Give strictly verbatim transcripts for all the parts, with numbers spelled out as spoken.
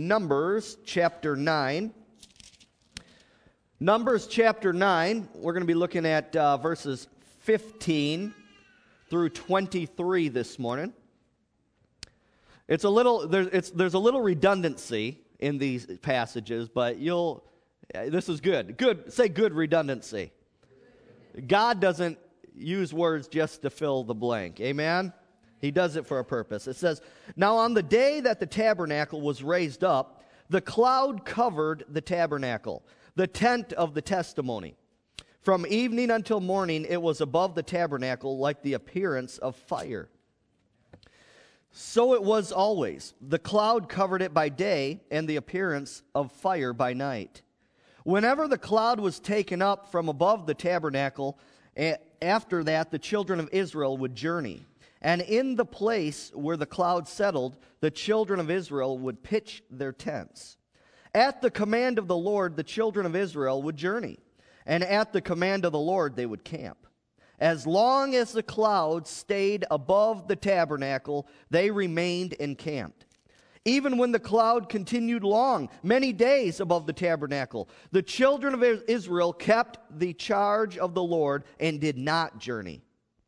Numbers chapter nine. Numbers chapter nine, we're going to be looking at uh, verses fifteen through twenty-three this morning. It's a little there's it's there's a little redundancy in these passages, but you'll this is good. Good say good redundancy. God doesn't use words just to fill the blank. Amen? He does it for a purpose. It says, "Now on the day that the tabernacle was raised up, the cloud covered the tabernacle, the tent of the testimony. From evening until morning it was above the tabernacle like the appearance of fire. So it was always. The cloud covered it by day, and the appearance of fire by night. Whenever the cloud was taken up from above the tabernacle, after that the children of Israel would journey. And in the place where the cloud settled, the children of Israel would pitch their tents. At the command of the Lord, the children of Israel would journey, and at the command of the Lord they would camp. As long as the cloud stayed above the tabernacle, they remained encamped. Even when the cloud continued long, many days above the tabernacle, the children of Israel kept the charge of the Lord and did not journey.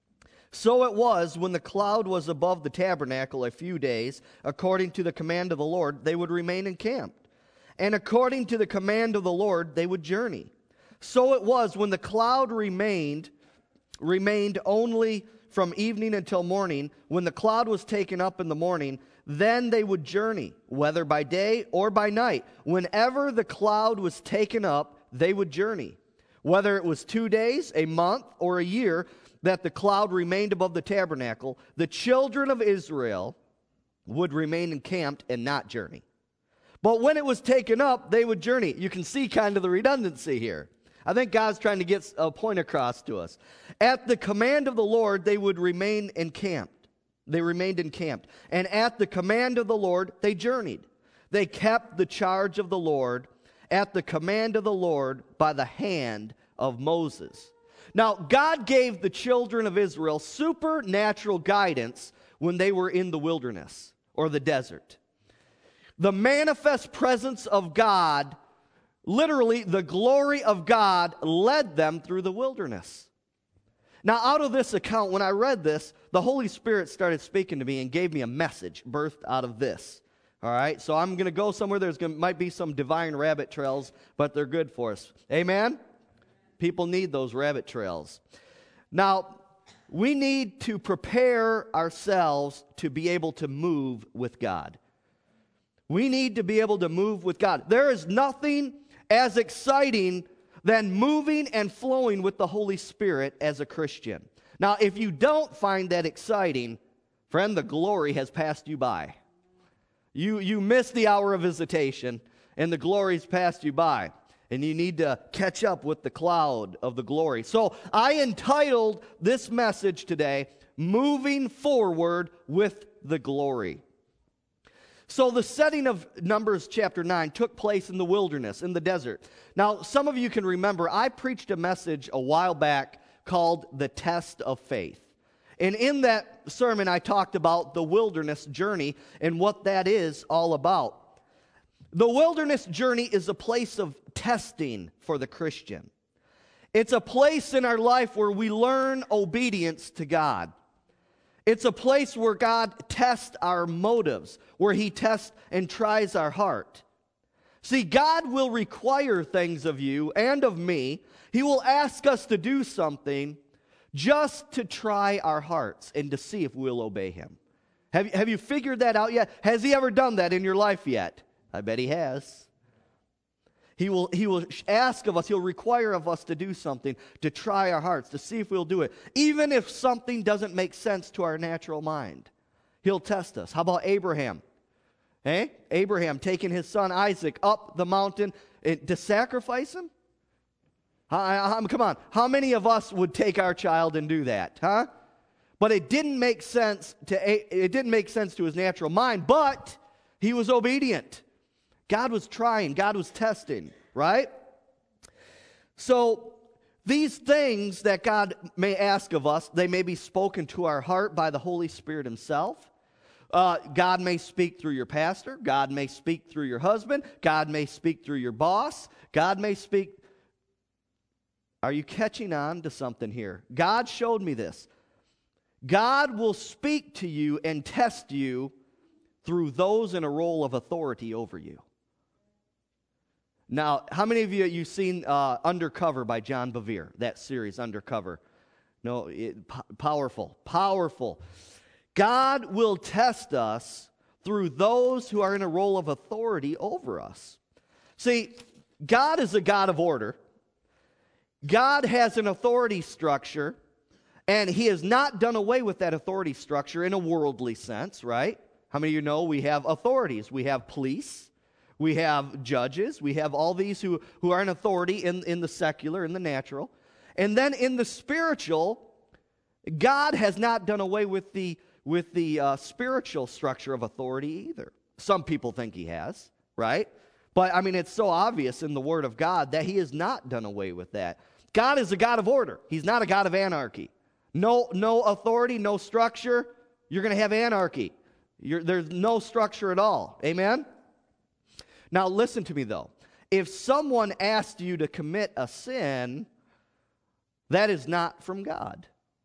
So it was, when the cloud was above the tabernacle a few days, according to the command of the Lord, they would remain encamped. And according to the command of the Lord, they would journey. So it was, when the cloud remained, remained only from evening until morning, when the cloud was taken up in the morning, then they would journey, whether by day or by night. Whenever the cloud was taken up, they would journey. Whether it was two days, a month, or a year, that the cloud remained above the tabernacle, the children of Israel would remain encamped and not journey. But when it was taken up, they would journey." You can see kind of the redundancy here. I think God's trying to get a point across to us. At the command of the Lord, they would remain encamped. They remained encamped. And at the command of the Lord, they journeyed. They kept the charge of the Lord at the command of the Lord by the hand of Moses. Now, God gave the children of Israel supernatural guidance when they were in the wilderness or the desert. The manifest presence of God, literally the glory of God, led them through the wilderness. Now, out of this account, when I read this, the Holy Spirit started speaking to me and gave me a message birthed out of this. All right, so I'm going to go somewhere. There's gonna, might be some divine rabbit trails, but they're good for us. Amen? People need those rabbit trails. Now, we need to prepare ourselves to be able to move with God. We need to be able to move with God. There is nothing as exciting than moving and flowing with the Holy Spirit as a Christian. Now, if you don't find that exciting, friend, the glory has passed you by. You, you missed the hour of visitation, and the glory's passed you by. And you need to catch up with the cloud of the glory. So I entitled this message today, "Moving Forward with the Glory." So the setting of Numbers chapter nine took place in the wilderness, in the desert. Now, some of you can remember, I preached a message a while back called The Test of Faith. And in that sermon, I talked about the wilderness journey and what that is all about. The wilderness journey is a place of testing for the Christian. It's a place in our life where we learn obedience to God. It's a place where God tests our motives, where He tests and tries our heart. See, God will require things of you and of me. He will ask us to do something just to try our hearts and to see if we'll obey Him. Have, have you figured that out yet? Has He ever done that in your life yet? I bet He has. He will, he will ask of us, He'll require of us to do something, to try our hearts, to see if we'll do it. Even if something doesn't make sense to our natural mind, He'll test us. How about Abraham? Hey, Abraham taking his son Isaac up the mountain to sacrifice him? Come on, how many of us would take our child and do that, huh? But it didn't make sense to it didn't make sense to his natural mind, but he was obedient. God was trying, God was testing, right? So these things that God may ask of us, they may be spoken to our heart by the Holy Spirit Himself. Uh, God may speak through your pastor. God may speak through your husband. God may speak through your boss. God may speak. Are you catching on to something here? God showed me this. God will speak to you and test you through those in a role of authority over you. Now, how many of you you've seen uh, Undercover by John Bevere, that series, Undercover? No, it, po- powerful, powerful. God will test us through those who are in a role of authority over us. See, God is a God of order. God has an authority structure, and He has not done away with that authority structure in a worldly sense, right? How many of you know we have authorities? We have police. We have judges. We have all these who, who are in authority in, in the secular, in the natural. And then in the spiritual, God has not done away with the, with the uh, spiritual structure of authority either. Some people think He has, right? But, I mean, it's so obvious in the Word of God that He has not done away with that. God is a God of order. He's not a God of anarchy. No, no authority, no structure, you're going to have anarchy. You're, there's no structure at all. Amen? Now, listen to me, though. If someone asked you to commit a sin, that is not from God.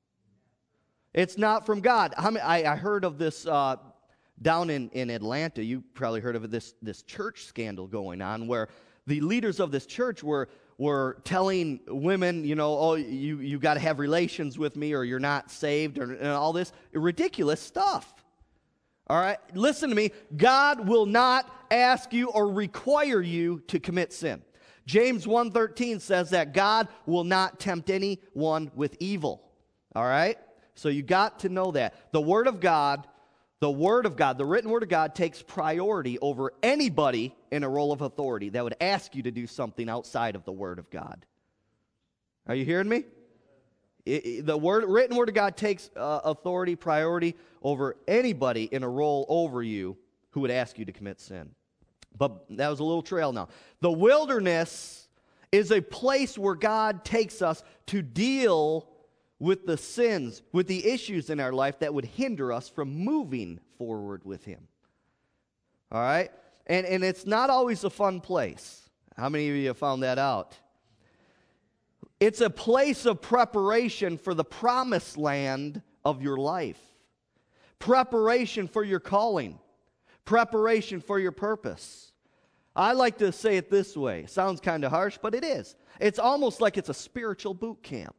It's not from God. How many, I, I heard of this uh, down in, in Atlanta. You probably heard of it, this, this church scandal going on where the leaders of this church were, were telling women, you know, oh, you, you got to have relations with me or you're not saved or and all this ridiculous stuff. All right, listen to me. God will not ask you or require you to commit sin. James one thirteen says that God will not tempt anyone with evil. All right? So you got to know that. The Word of God, the Word of God, the written Word of God takes priority over anybody in a role of authority that would ask you to do something outside of the Word of God. Are you hearing me? It, it, the word, written Word of God takes uh, authority, priority over anybody in a role over you who would ask you to commit sin. But that was a little trail now. The wilderness is a place where God takes us to deal with the sins, with the issues in our life that would hinder us from moving forward with Him. All right? And, and it's not always a fun place. How many of you have found that out? It's a place of preparation for the promised land of your life. Preparation for your calling. Preparation for your purpose. I like to say it this way. It sounds kind of harsh, but it is. It's almost like it's a spiritual boot camp.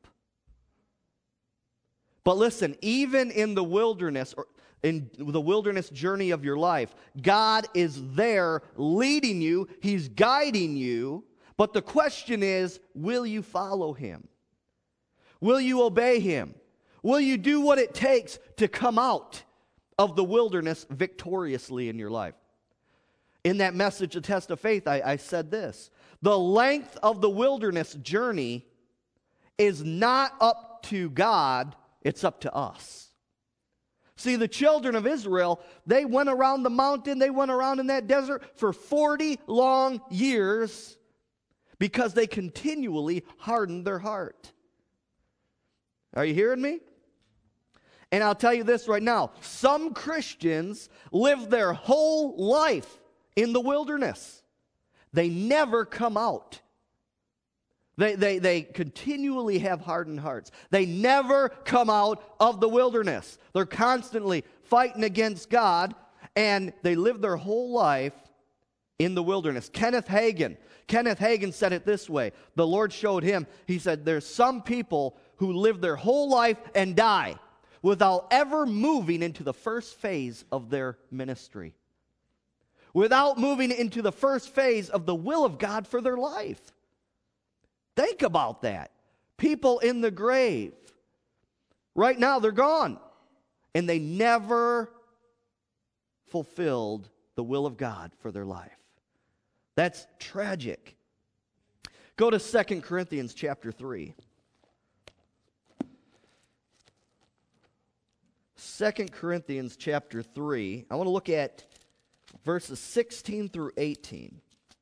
But listen, even in the wilderness, or in the wilderness journey of your life, God is there leading you. He's guiding you. But the question is, will you follow Him? Will you obey Him? Will you do what it takes to come out of the wilderness victoriously in your life? In that message, A Test of Faith, I, I said this. The length of the wilderness journey is not up to God, it's up to us. See, the children of Israel, they went around the mountain, they went around in that desert for forty long years because they continually hardened their heart. Are you hearing me? And I'll tell you this right now. Some Christians live their whole life in the wilderness. They never come out. They, they, they continually have hardened hearts. They never come out of the wilderness. They're constantly fighting against God, and they live their whole life in the wilderness. Kenneth Hagin, Kenneth Hagin said it this way. The Lord showed him, he said, there's some people who live their whole life and die without ever moving into the first phase of their ministry. Without moving into the first phase of the will of God for their life. Think about that. People in the grave. Right now, they're gone. And they never fulfilled the will of God for their life. That's tragic. Go to Second Corinthians chapter three. Second Corinthians chapter three. I want to look at verses sixteen through eighteen.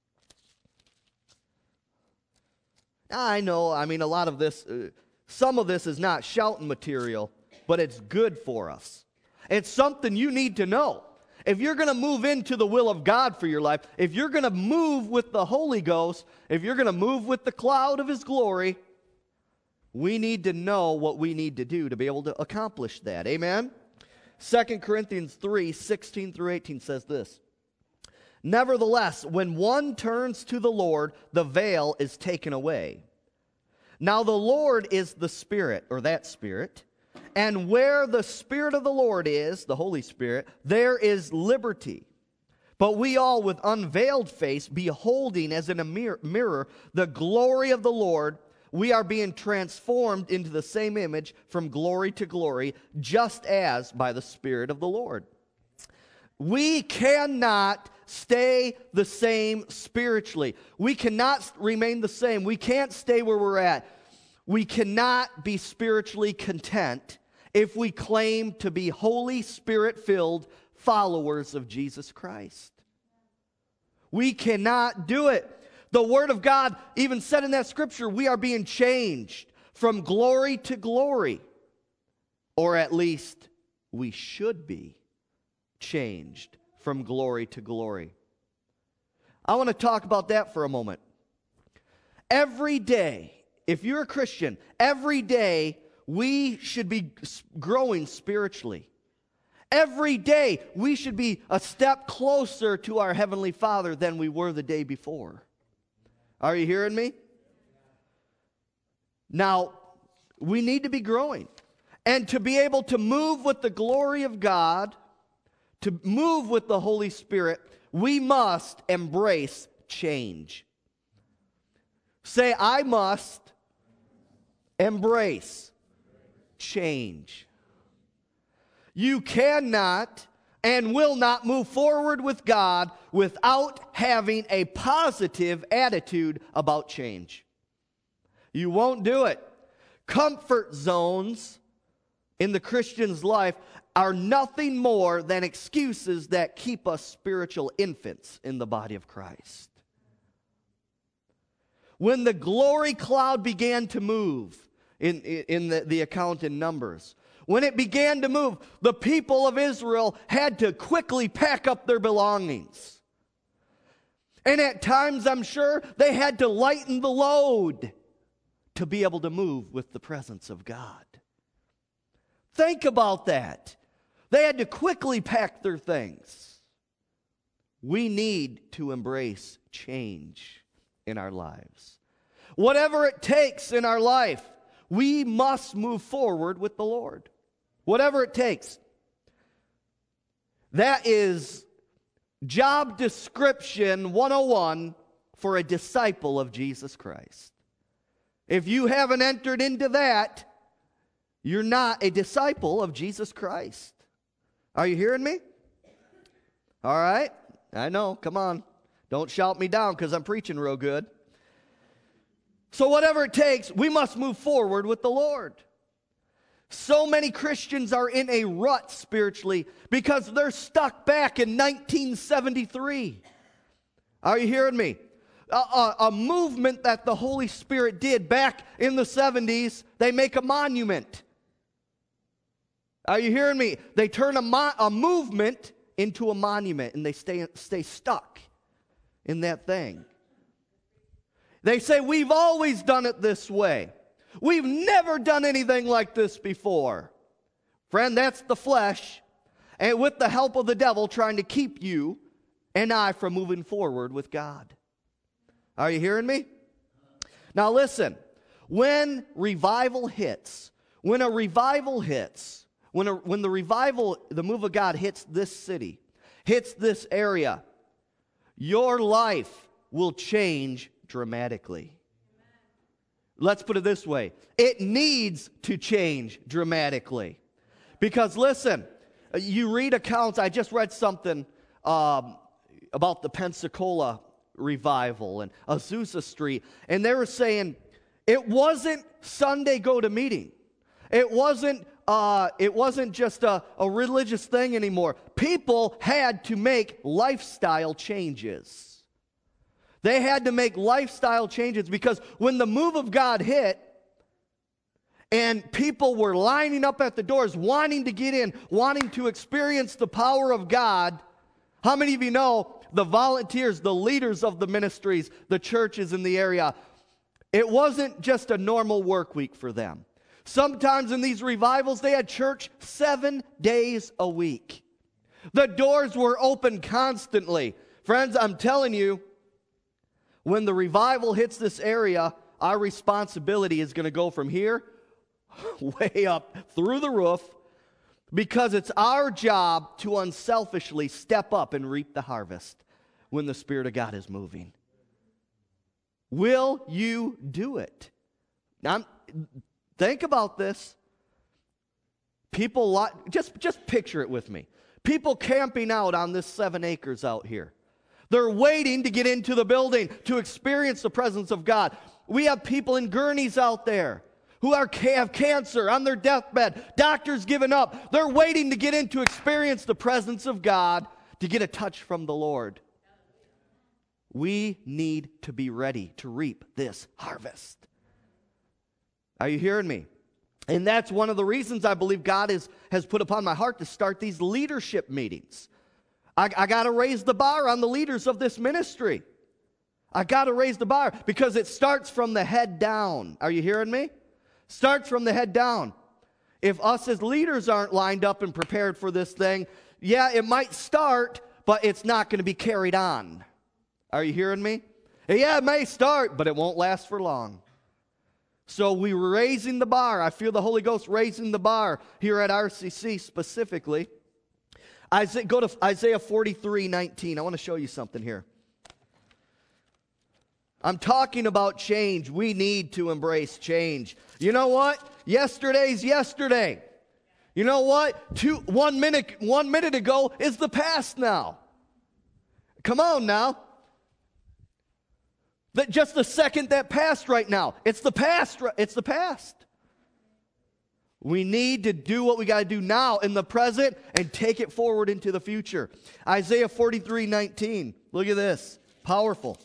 I know, I mean, a lot of this, uh, some of this is not shouting material, but it's good for us. It's something you need to know. If you're going to move into the will of God for your life, if you're going to move with the Holy Ghost, if you're going to move with the cloud of His glory, we need to know what we need to do to be able to accomplish that. Amen? Second Corinthians three, sixteen through eighteen says this. Nevertheless, when one turns to the Lord, the veil is taken away. Now the Lord is the Spirit, or that Spirit, and where the Spirit of the Lord is, the Holy Spirit, there is liberty. But we all with unveiled face, beholding as in a mirror the glory of the Lord, we are being transformed into the same image from glory to glory, just as by the Spirit of the Lord. We cannot stay the same spiritually. We cannot remain the same. We can't stay where we're at. We cannot be spiritually content if we claim to be Holy Spirit-filled followers of Jesus Christ. We cannot do it. The Word of God even said in that scripture, we are being changed from glory to glory. Or at least, we should be changed from glory to glory. I want to talk about that for a moment. Every day, if you're a Christian, every day we should be growing spiritually. Every day we should be a step closer to our Heavenly Father than we were the day before. Are you hearing me? Now, we need to be growing. And to be able to move with the glory of God, to move with the Holy Spirit, we must embrace change. Say, I must embrace change. You cannot and will not move forward with God without having a positive attitude about change. You won't do it. Comfort zones in the Christian's life are nothing more than excuses that keep us spiritual infants in the body of Christ. When the glory cloud began to move in, in the, the account in Numbers, when it began to move, the people of Israel had to quickly pack up their belongings. And at times, I'm sure, they had to lighten the load to be able to move with the presence of God. Think about that. They had to quickly pack their things. We need to embrace change in our lives. Whatever it takes in our life, we must move forward with the Lord. Whatever it takes. That is job description one oh one for a disciple of Jesus Christ. If you haven't entered into that, you're not a disciple of Jesus Christ. Are you hearing me? All right. I know. Come on. Don't shout me down because I'm preaching real good. So whatever it takes, we must move forward with the Lord. So many Christians are in a rut spiritually because they're stuck back in nineteen seventy-three. Are you hearing me? A, a, a movement that the Holy Spirit did back in the seventies, they make a monument. Are you hearing me? They turn a, mo- a movement into a monument and they stay, stay stuck in that thing. They say, we've always done it this way. We've never done anything like this before. Friend, that's the flesh, and with the help of the devil trying to keep you and I from moving forward with God. Are you hearing me? Now listen, when revival hits, when a revival hits, when, a, when the revival, the move of God hits this city, hits this area, your life will change dramatically. Let's put it this way. It needs to change dramatically. Because listen, you read accounts, I just read something um, about the Pensacola revival and Azusa Street, and they were saying it wasn't Sunday go to meeting. It wasn't uh, it wasn't just a, a religious thing anymore. People had to make lifestyle changes. They had to make lifestyle changes because when the move of God hit, And people were lining up at the doors, wanting to get in, wanting to experience the power of God. How many of you know the volunteers, the leaders of the ministries, the churches in the area, it wasn't just a normal work week for them. Sometimes in these revivals, they had church seven days a week. The doors were open constantly. Friends, I'm telling you, when the revival hits this area, our responsibility is going to go from here way up through the roof, because it's our job to unselfishly step up and reap the harvest when the Spirit of God is moving. Will you do it? Now, think about this. People, just, just picture it with me. People camping out on this seven acres out here. They're waiting to get into the building to experience the presence of God. We have people in gurneys out there who are, have cancer on their deathbed. Doctors giving up. They're waiting to get in to experience the presence of God, to get a touch from the Lord. We need to be ready to reap this harvest. Are you hearing me? And that's one of the reasons I believe God is, has put upon my heart to start these leadership meetings. I, I got to raise the bar on the leaders of this ministry. I got to raise the bar because it starts from the head down. Are you hearing me? Starts from the head down. If us as leaders aren't lined up and prepared for this thing, yeah, it might start, but it's not going to be carried on. Are you hearing me? Yeah, it may start, but it won't last for long. So we're raising the bar. I feel the Holy Ghost raising the bar here at R C C specifically. Isaiah, go to Isaiah forty-three nineteen. I want to show you something here. I'm talking about change. We need to embrace change. You know what? Yesterday's yesterday. You know what? Two, one minute, one minute ago is the past now. Come on now. That just the second that passed right now. It's the past. It's the past. We need to do what we got to do now in the present and take it forward into the future. Isaiah forty-three nineteen. Look at this. Powerful.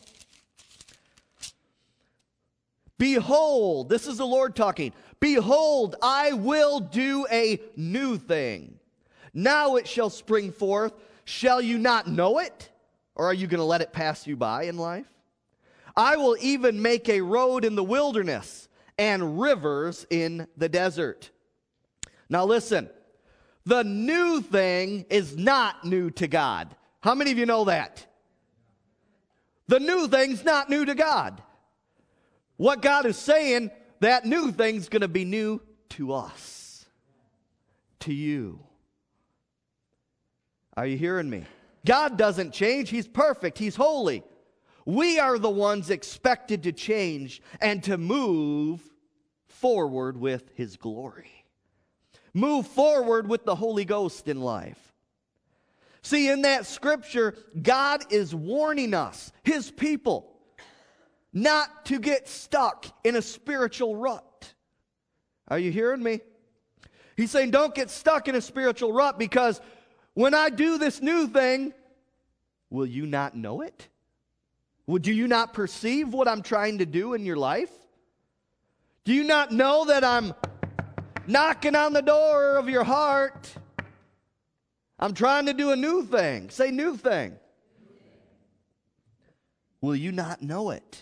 Behold, this is the Lord talking. Behold, I will do a new thing. Now it shall spring forth. Shall you not know it? Or are you going to let it pass you by in life? I will even make a road in the wilderness and rivers in the desert. Now listen, the new thing is not new to God. How many of you know that? The new thing's not new to God. What God is saying, that new thing's going to be new to us, to you. Are you hearing me? God doesn't change. He's perfect. He's holy. We are the ones expected to change and to move forward with His glory. Move forward with the Holy Ghost in life. See, in that scripture, God is warning us, His people, not to get stuck in a spiritual rut. Are you hearing me? He's saying don't get stuck in a spiritual rut, because when I do this new thing, will you not know it? Would you not perceive what I'm trying to do in your life? Do you not know that I'm knocking on the door of your heart? I'm trying to do a new thing. Say new thing. Will you not know it?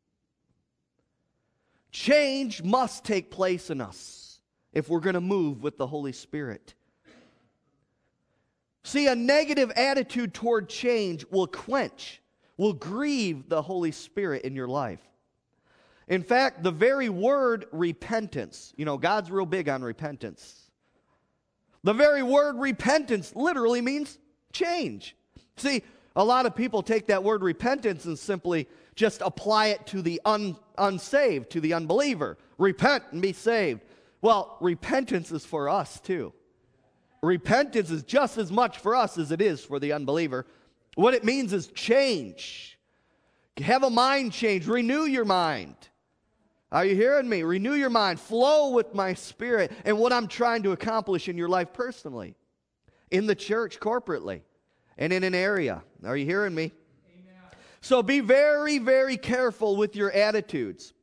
Change must take place in us if we're going to move with the Holy Spirit. See, a negative attitude toward change will quench, will grieve the Holy Spirit in your life. In fact, the very word repentance, you know, God's real big on repentance. The very word repentance literally means change. See, a lot of people take that word repentance and simply just apply it to the un, unsaved, to the unbeliever. Repent and be saved. Well, repentance is for us too. Repentance is just as much for us as it is for the unbeliever. What it means is change. Have a mind change. Renew your mind. Are you hearing me? Renew your mind. Flow with my Spirit and what I'm trying to accomplish in your life personally, in the church corporately, and in an area. Are you hearing me? Amen. So be very, very careful with your attitudes.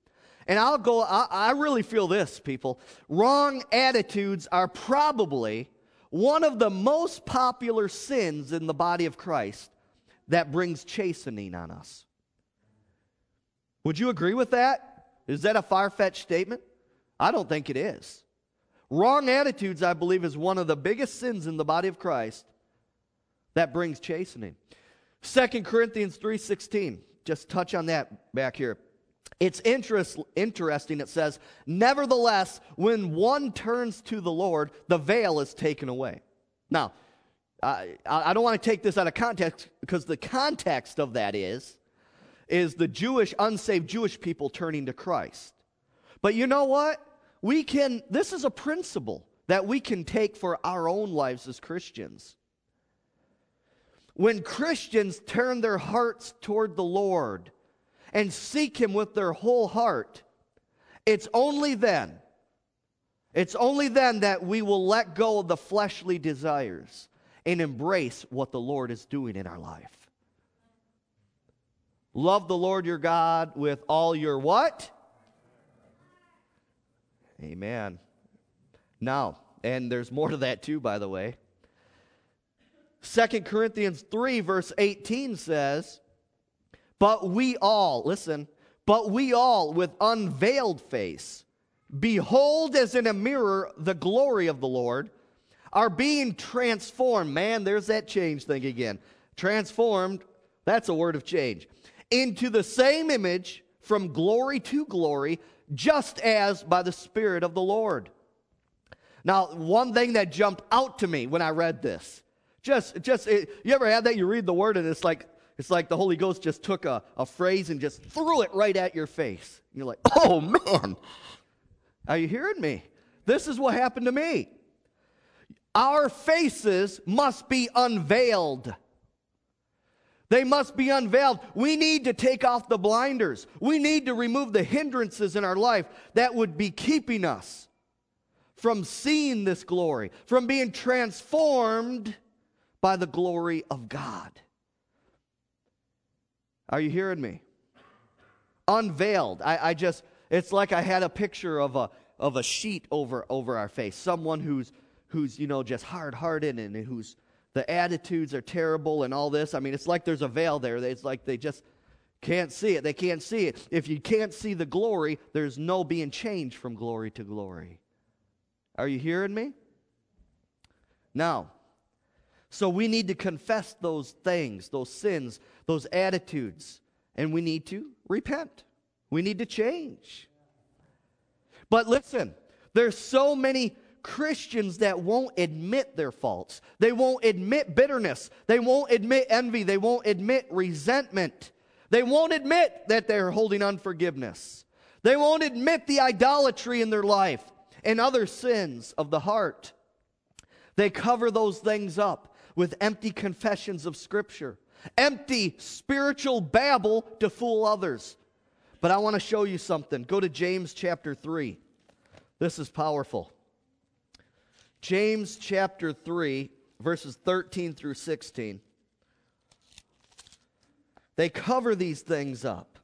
And I'll go, I, I really feel this, people. Wrong attitudes are probably one of the most popular sins in the body of Christ that brings chastening on us. Would you agree with that? Is that a far-fetched statement? I don't think it is. Wrong attitudes, I believe, is one of the biggest sins in the body of Christ that brings chastening. Second Corinthians three sixteen, just touch on that back here. It's interest, interesting, it says, nevertheless, when one turns to the Lord, the veil is taken away. Now, I, I don't want to take this out of context, because the context of that is, is the Jewish, unsaved Jewish people turning to Christ. But you know what? We can, this is a principle that we can take for our own lives as Christians. When Christians turn their hearts toward the Lord and seek Him with their whole heart, it's only then, it's only then that we will let go of the fleshly desires and embrace what the Lord is doing in our life. Love the Lord your God with all your what? Amen. Now, and there's more to that too, by the way. Second Corinthians three, verse eighteen says, but we all, listen, but we all with unveiled face, behold as in a mirror the glory of the Lord, are being transformed. Man, there's that change thing again. Transformed, that's a word of change. Into the same image from glory to glory, just as by the Spirit of the Lord. Now, one thing that jumped out to me when I read this, just, just, it, you ever had that? You read the word and it's like, it's like the Holy Ghost just took a, a phrase and just threw it right at your face. And you're like, oh man, are you hearing me? This is what happened to me. Our faces must be unveiled. They must be unveiled. We need to take off the blinders. We need to remove the hindrances in our life that would be keeping us from seeing this glory, from being transformed by the glory of God. Are you hearing me? Unveiled. I, I just, it's like I had a picture of a of a sheet over over our face. Someone who's who's, you know, just hard-hearted and who's the attitudes are terrible and all this. I mean, it's like there's a veil there. It's like they just can't see it. They can't see it. If you can't see the glory, there's no being changed from glory to glory. Are you hearing me? Now, so we need to confess those things, those sins, those attitudes, and we need to repent. We need to change. But listen, there's so many Christians that won't admit their faults. They won't admit bitterness. They won't admit envy. They won't admit resentment. They won't admit that they're holding unforgiveness. They won't admit the idolatry in their life and other sins of the heart. They cover those things up with empty confessions of Scripture, empty spiritual babble to fool others. But I want to show you something. Go to James chapter three. This is powerful. James chapter three, verses thirteen through sixteen. They cover these things up.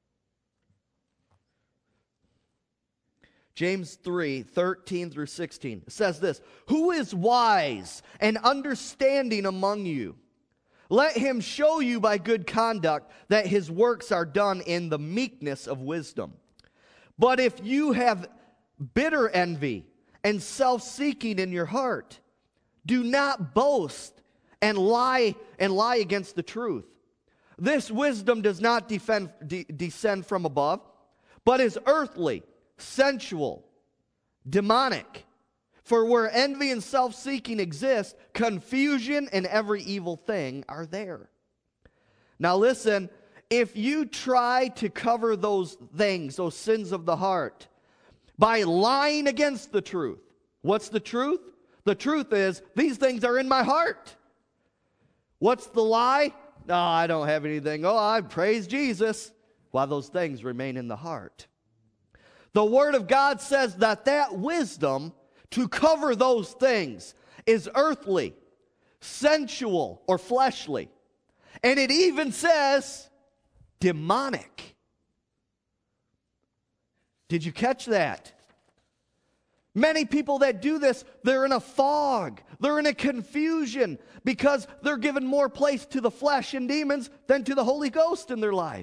James three, thirteen through sixteen. It says this, who is wise and understanding among you? Let him show you by good conduct that his works are done in the meekness of wisdom. But if you have bitter envy and self-seeking in your heart, do not boast and lie and lie against the truth. This wisdom does not defend, de- descend from above, but is earthly, sensual, demonic. For where envy and self-seeking exist, confusion and every evil thing are there. Now listen, if you try to cover those things, those sins of the heart, by lying against the truth. What's the truth? The truth is, these things are in my heart. What's the lie? No, I don't have anything. Oh, I praise Jesus. While those things remain in the heart. The Word of God says that that wisdom to cover those things is earthly, sensual, or fleshly. And it even says demonic. Did you catch that? Many people that do this, they're in a fog. They're in a confusion because they're giving more place to the flesh and demons than to the Holy Ghost in their life.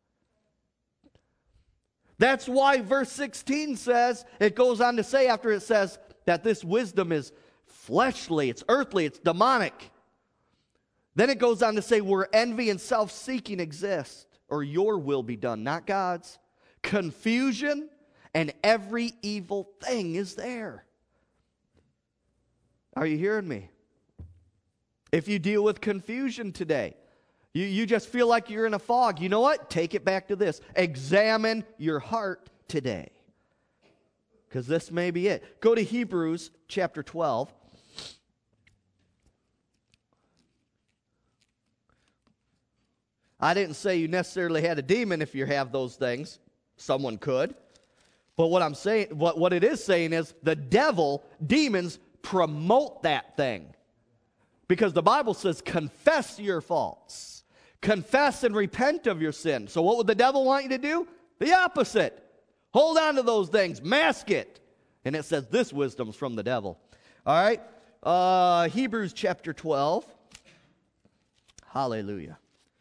That's why verse sixteen says, it goes on to say after it says that this wisdom is fleshly, it's earthly, it's demonic. Then it goes on to say where envy and self-seeking exist, or your will be done, not God's. Confusion and every evil thing is there. Are you hearing me? If you deal with confusion today, you, you just feel like you're in a fog, you know what? Take it back to this. Examine your heart today. Because this may be it. Go to Hebrews chapter twelve. I didn't say you necessarily had a demon if you have those things. Someone could. But what I'm saying, what, what it is saying is the devil, demons, promote that thing. Because the Bible says, confess your faults. Confess and repent of your sin. So what would the devil want you to do? The opposite. Hold on to those things. Mask it. And it says this wisdom's from the devil. All right. Uh, Hebrews chapter twelve. Hallelujah.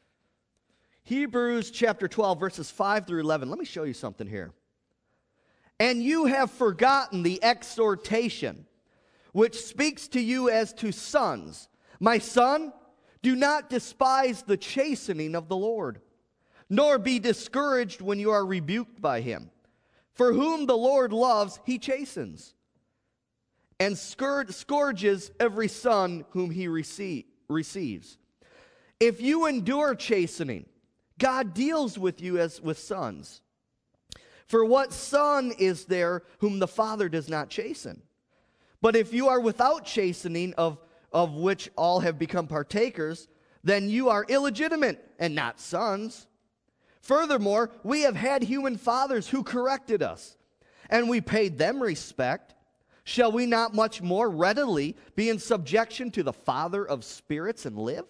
Hebrews chapter twelve, verses five through eleven. Let me show you something here. And you have forgotten the exhortation, which speaks to you as to sons. My son, do not despise the chastening of the Lord, nor be discouraged when you are rebuked by him. For whom the Lord loves, he chastens, and scourges every son whom he receive, receives. If you endure chastening, God deals with you as with sons. For what son is there whom the Father does not chasten? But if you are without chastening, of, of which all have become partakers, then you are illegitimate and not sons. Furthermore, we have had human fathers who corrected us, and we paid them respect. Shall we not much more readily be in subjection to the Father of spirits and live?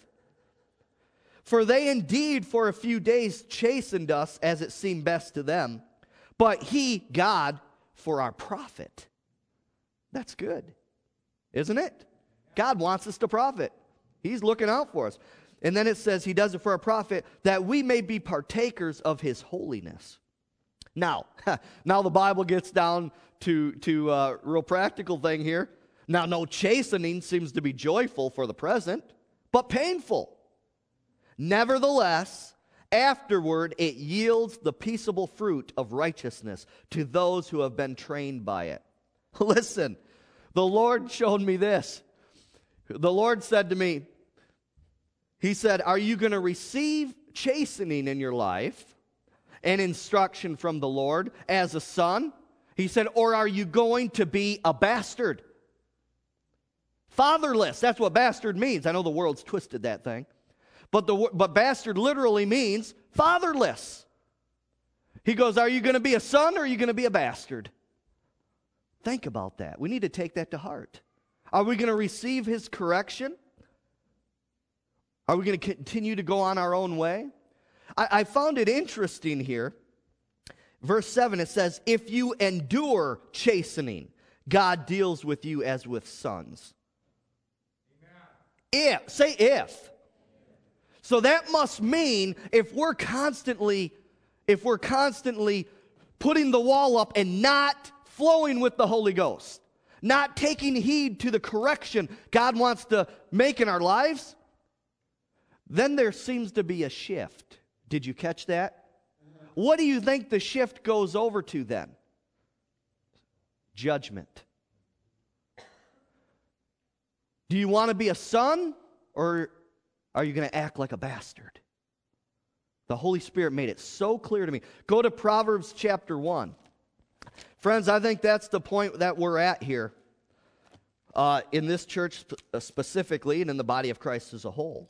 For they indeed for a few days chastened us as it seemed best to them, but he, God, for our profit. That's good, isn't it? God wants us to profit. He's looking out for us. And then it says he does it for our profit, that we may be partakers of his holiness. Now, now the Bible gets down to, to a real practical thing here. Now, no chastening seems to be joyful for the present, but painful. Nevertheless, afterward it yields the peaceable fruit of righteousness to those who have been trained by it. Listen, the Lord showed me this. The Lord said to me, he said, are you going to receive chastening in your life and instruction from the Lord as a son? He said, or are you going to be a bastard? Fatherless. That's what bastard means. I know the world's twisted that thing. But the but bastard literally means fatherless. He goes, are you going to be a son or are you going to be a bastard? Think about that. We need to take that to heart. Are we going to receive his correction? Are we going to continue to go on our own way? I, I found it interesting here. Verse seven, it says, if you endure chastening, God deals with you as with sons. Amen. If, say if. So that must mean if we're constantly, if we're constantly putting the wall up and not flowing with the Holy Ghost, not taking heed to the correction God wants to make in our lives, then there seems to be a shift. Did you catch that? What do you think the shift goes over to then? Judgment. Do you want to be a son, or are you going to act like a bastard? The Holy Spirit made it so clear to me. Go to Proverbs chapter one. Friends, I think that's the point that we're at here uh, in this church specifically and in the body of Christ as a whole.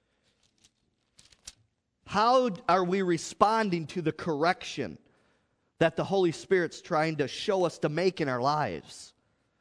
How are we responding to the correction that the Holy Spirit's trying to show us to make in our lives?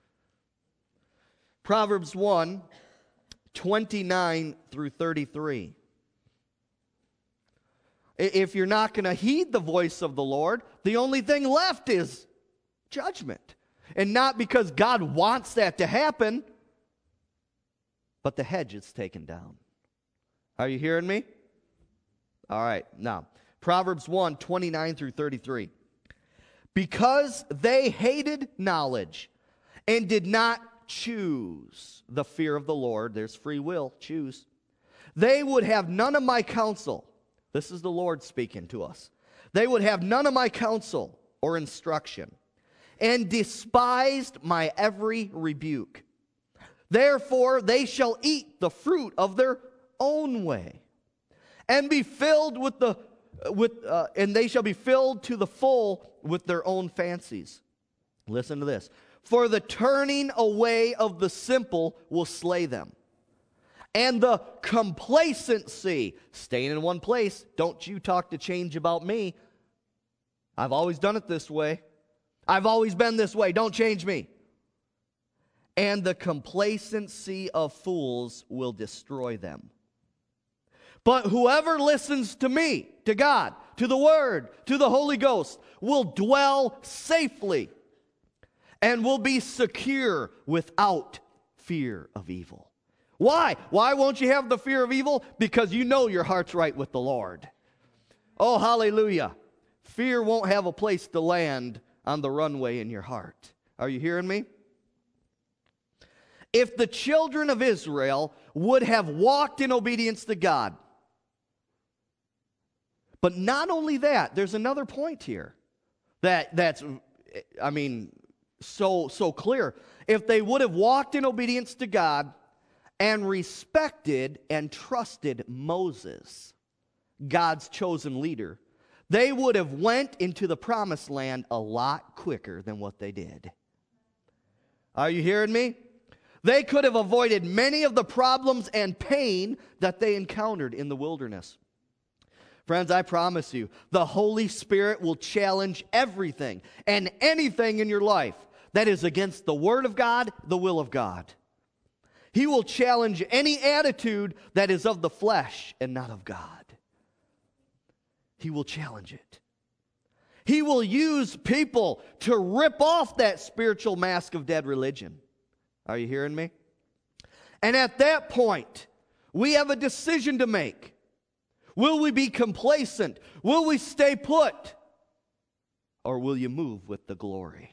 Proverbs one, twenty-nine through thirty-three. If you're not going to heed the voice of the Lord, the only thing left is judgment. And not because God wants that to happen, but the hedge is taken down. Are you hearing me? All right, now, Proverbs one, twenty-nine through thirty-three. Because they hated knowledge and did not choose the fear of the Lord, there's free will, choose. They would have none of my counsel. This is the Lord speaking to us. They would have none of my counsel or instruction, and despised my every rebuke. Therefore they shall eat the fruit of their own way, and be filled with the with uh, and they shall be filled to the full with their own fancies. Listen to this. For the turning away of the simple will slay them, and the complacency, staying in one place, don't you talk to change about me. I've always done it this way. I've always been this way. Don't change me. And the complacency of fools will destroy them. But whoever listens to me, to God, to the Word, to the Holy Ghost, will dwell safely and will be secure without fear of evil. Why? Why won't you have the fear of evil? Because you know your heart's right with the Lord. Oh, hallelujah. Fear won't have a place to land on the runway in your heart. Are you hearing me? If the children of Israel would have walked in obedience to God, but not only that, there's another point here that that's, I mean, so so clear. If they would have walked in obedience to God and respected and trusted Moses, God's chosen leader, they would have went into the promised land a lot quicker than what they did. Are you hearing me? They could have avoided many of the problems and pain that they encountered in the wilderness. Friends, I promise you, the Holy Spirit will challenge everything and anything in your life that is against the Word of God, the will of God. He will challenge any attitude that is of the flesh and not of God. He will challenge it. He will use people to rip off that spiritual mask of dead religion. Are you hearing me? And at that point, we have a decision to make. Will we be complacent? Will we stay put? Or will you move with the glory?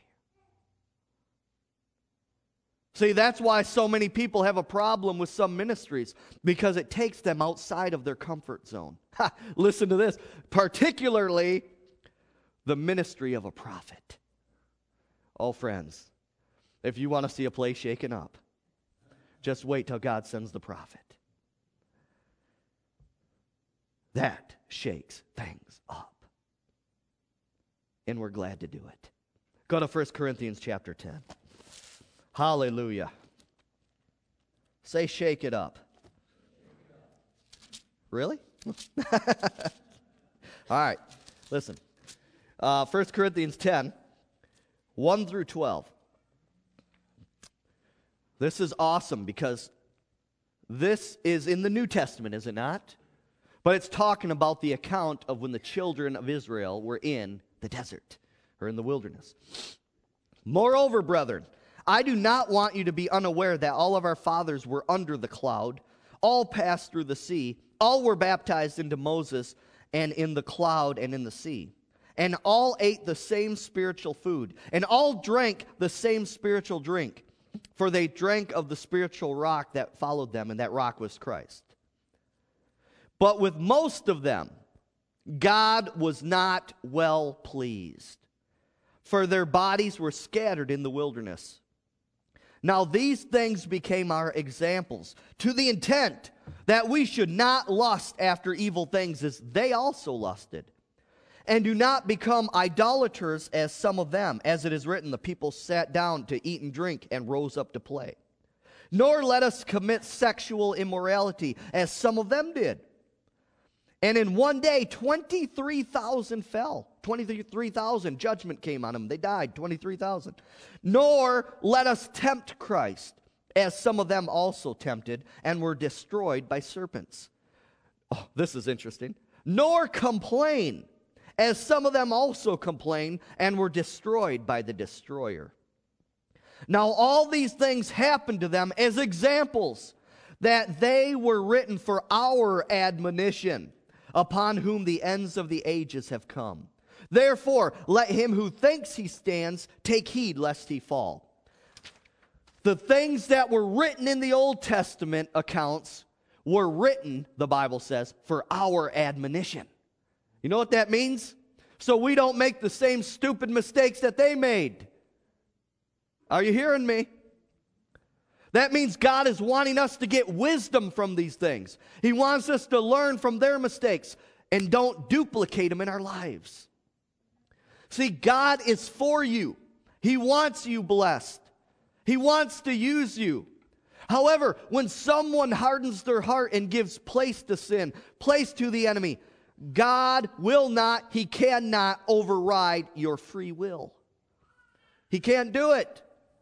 See, that's why so many people have a problem with some ministries, because it takes them outside of their comfort zone. Ha, listen to this. Particularly the ministry of a prophet. Oh, friends, if you want to see a place shaken up, just wait till God sends the prophet. That shakes things up. And we're glad to do it. Go to First Corinthians chapter ten. Hallelujah. Say, shake it up. Really? All right. Listen. Uh, First Corinthians ten, one through twelve. This is awesome because this is in the New Testament, is it not? But it's talking about the account of when the children of Israel were in the desert or in the wilderness. Moreover, brethren, I do not want you to be unaware that all of our fathers were under the cloud, all passed through the sea, all were baptized into Moses and in the cloud and in the sea. And all ate the same spiritual food, and all drank the same spiritual drink, for they drank of the spiritual rock that followed them, and that rock was Christ. But with most of them, God was not well pleased, for their bodies were scattered in the wilderness. Now these things became our examples, to the intent that we should not lust after evil things as they also lusted. And do not become idolaters as some of them. As it is written, the people sat down to eat and drink and rose up to play. Nor let us commit sexual immorality as some of them did. And in one day, twenty-three thousand fell. twenty-three thousand, judgment came on them. They died, twenty-three thousand. Nor let us tempt Christ, as some of them also tempted, and were destroyed by serpents. Oh, this is interesting. nor complain, as some of them also complained and were destroyed by the destroyer. Now all these things happened to them as examples, that they were written for our admonition, upon whom the ends of the ages have come. Therefore, let him who thinks he stands take heed lest he fall. The things that were written in the Old Testament accounts were written, the Bible says, for our admonition. You know what that means? So we don't make the same stupid mistakes that they made. Are you hearing me? That means God is wanting us to get wisdom from these things. He wants us to learn from their mistakes and don't duplicate them in our lives. See, God is for you. He wants you blessed. He wants to use you. However, when someone hardens their heart and gives place to sin, place to the enemy, God will not, He cannot override your free will. He can't do it.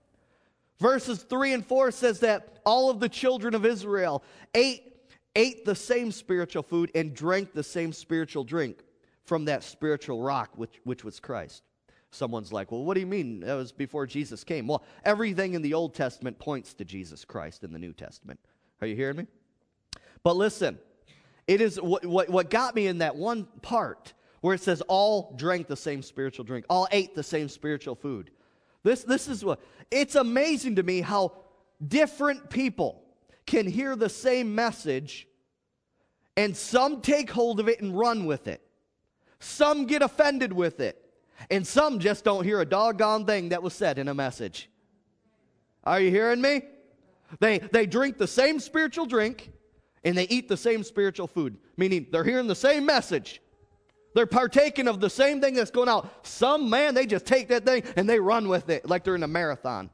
Verses three and four says that all of the children of Israel ate, ate the same spiritual food and drank the same spiritual drink from that spiritual rock, which, which was Christ. Someone's like, well, what do you mean? That was before Jesus came. Well, everything in the Old Testament points to Jesus Christ in the New Testament. Are you hearing me? But listen, it is what, what, what got me in that one part where it says all drank the same spiritual drink, all ate the same spiritual food. This, this is what, it's amazing to me how different people can hear the same message and some take hold of it and run with it. Some get offended with it. And some just don't hear a doggone thing that was said in a message. Are you hearing me? They, they drink the same spiritual drink and they eat the same spiritual food. Meaning they're hearing the same message. They're partaking of the same thing that's going out. Some, man, they just take that thing and they run with it like they're in a marathon.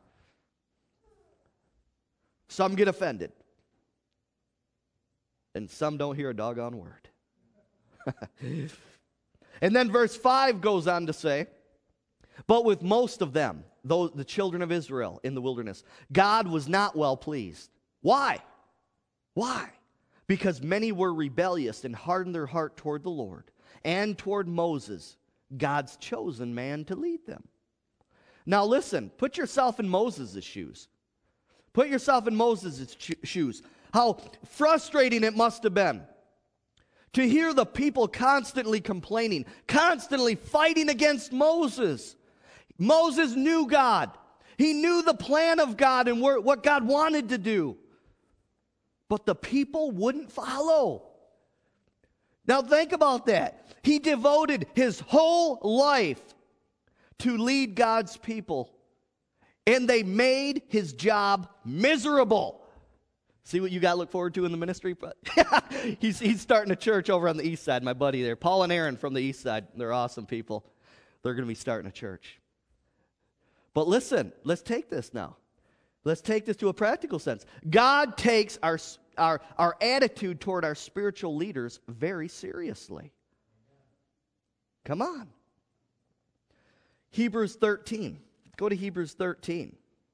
Some get offended. And some don't hear a doggone word. And then verse five goes on to say, but with most of them, those, the children of Israel in the wilderness, God was not well pleased. Why? Why? Because many were rebellious and hardened their heart toward the Lord and toward Moses, God's chosen man to lead them. Now listen, put yourself in Moses' shoes. Put yourself in Moses' shoes. How frustrating it must have been to hear the people constantly complaining, constantly fighting against Moses. Moses knew God. He knew the plan of God and what God wanted to do. But the people wouldn't follow. Now think about that. He devoted his whole life to lead God's people. And they made his job miserable. See what you got to look forward to in the ministry? he's, he's starting a church over on the east side, my buddy there. Paul and Aaron from the east side. They're awesome people. They're going to be starting a church. But listen, let's take this now. Let's take this to a practical sense. God takes our, our, our attitude toward our spiritual leaders very seriously. Come on. Hebrews thirteen. Go to Hebrews thirteen.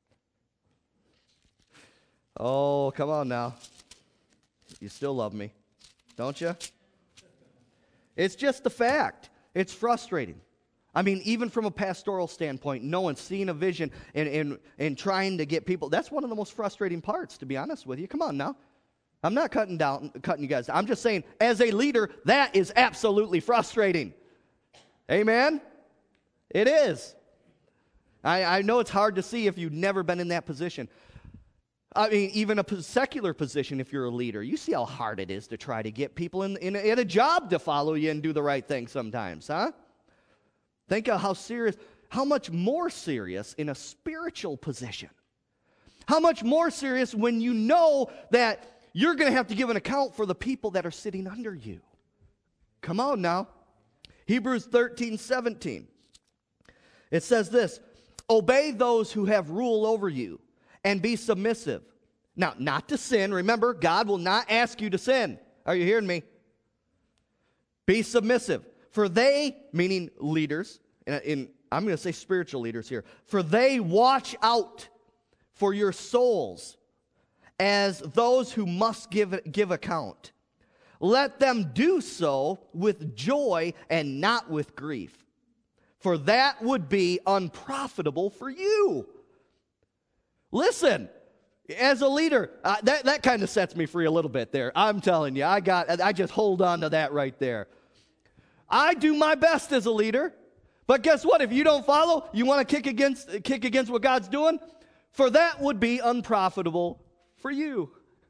Oh, come on now. You still love me, don't you? It's just the fact. It's frustrating. I mean, even from a pastoral standpoint, no one's seeing a vision and, and, and trying to get people. That's one of the most frustrating parts, to be honest with you. Come on now. I'm not cutting down, cutting you guys. I'm just saying, as a leader, that is absolutely frustrating. Amen? It is. I, I know it's hard to see if you've never been in that position. I mean, even a secular position, if you're a leader, you see how hard it is to try to get people in, in, a, in a job to follow you and do the right thing sometimes, huh? Think of how serious, how much more serious in a spiritual position. How much more serious when you know that you're going to have to give an account for the people that are sitting under you. Come on now. Hebrews thirteen seventeen. It says this, obey those who have rule over you, and be submissive. Now, not to sin. Remember, God will not ask you to sin. Are you hearing me? Be submissive. For they, meaning leaders, in, in I'm going to say spiritual leaders here, for they watch out for your souls as those who must give, give account. let them do so with joy and not with grief, for that would be unprofitable for you. Listen, as a leader, uh, that, that kind of sets me free a little bit there. I'm telling you, I got, I just hold on to that right there. I do my best as a leader, but guess what? If you don't follow, you want to kick against, kick against what God's doing, for that would be unprofitable for you.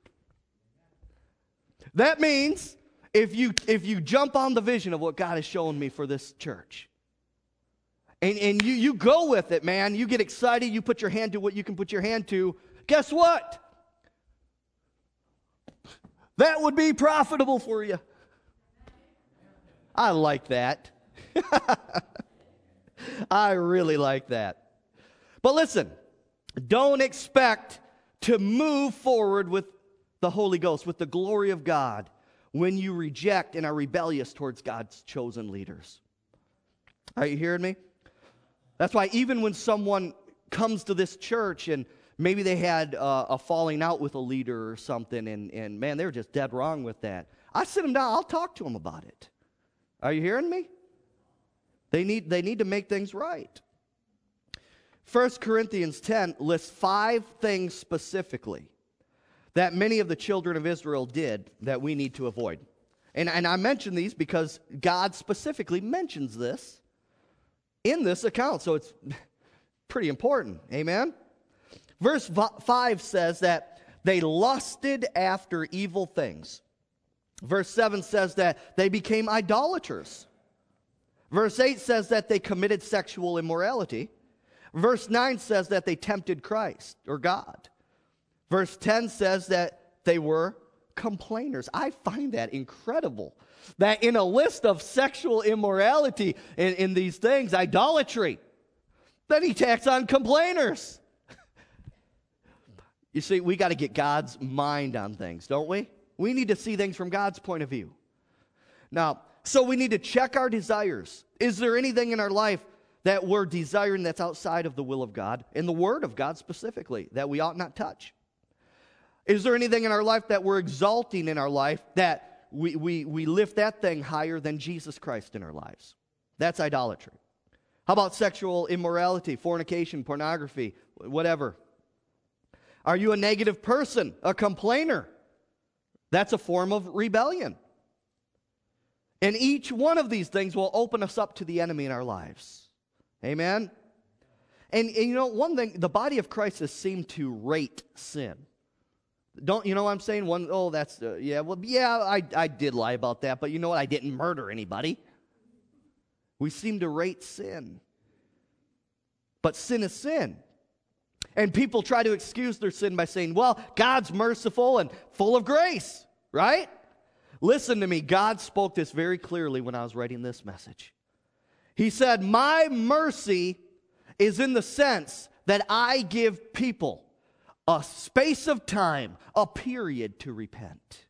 That means if you if you jump on the vision of what God has shown me for this church, and, and you, you go with it, man, you get excited, you put your hand to what you can put your hand to, guess what? That would be profitable for you. I like that. I really like that. But listen, don't expect to move forward with the Holy Ghost, with the glory of God, when you reject and are rebellious towards God's chosen leaders. Are you hearing me? That's why even when someone comes to this church and maybe they had uh, a falling out with a leader or something, and, and man, they were just dead wrong with that, I sit them down, I'll talk to them about it. Are you hearing me? They need, they need to make things right. First Corinthians ten lists five things specifically that many of the children of Israel did that we need to avoid. And, and I mention these because God specifically mentions this in this account, so it's pretty important. Amen? Verse five says that they lusted after evil things. Verse seven says that they became idolaters. Verse eight says that they committed sexual immorality. Verse nine says that they tempted Christ or God. Verse ten says that they were complainers. I find that incredible. That in a list of sexual immorality in, in these things, idolatry, then he tacks on complainers. You see, we got to get God's mind on things, don't we? We need to see things from God's point of view. Now, so we need to check our desires. Is there anything in our life that we're desiring that's outside of the will of God, in the Word of God specifically, that we ought not touch? Is there anything in our life that we're exalting in our life that we, we, we lift that thing higher than Jesus Christ in our lives? That's idolatry. How about sexual immorality, fornication, pornography, whatever? Are you a negative person, a complainer? That's a form of rebellion. And each one of these things will open us up to the enemy in our lives. Amen? And, and you know, one thing, the body of Christ has seemed to rate sin. Don't you know what I'm saying? One, oh, that's, uh, yeah, well, yeah, I, I did lie about that, but you know what? I didn't murder anybody. We seem to rate sin. But sin is sin. And people try to excuse their sin by saying, well, God's merciful and full of grace, right? Listen to me. God spoke this very clearly when I was writing this message. He said, my mercy is in the sense that I give people a space of time, a period to repent.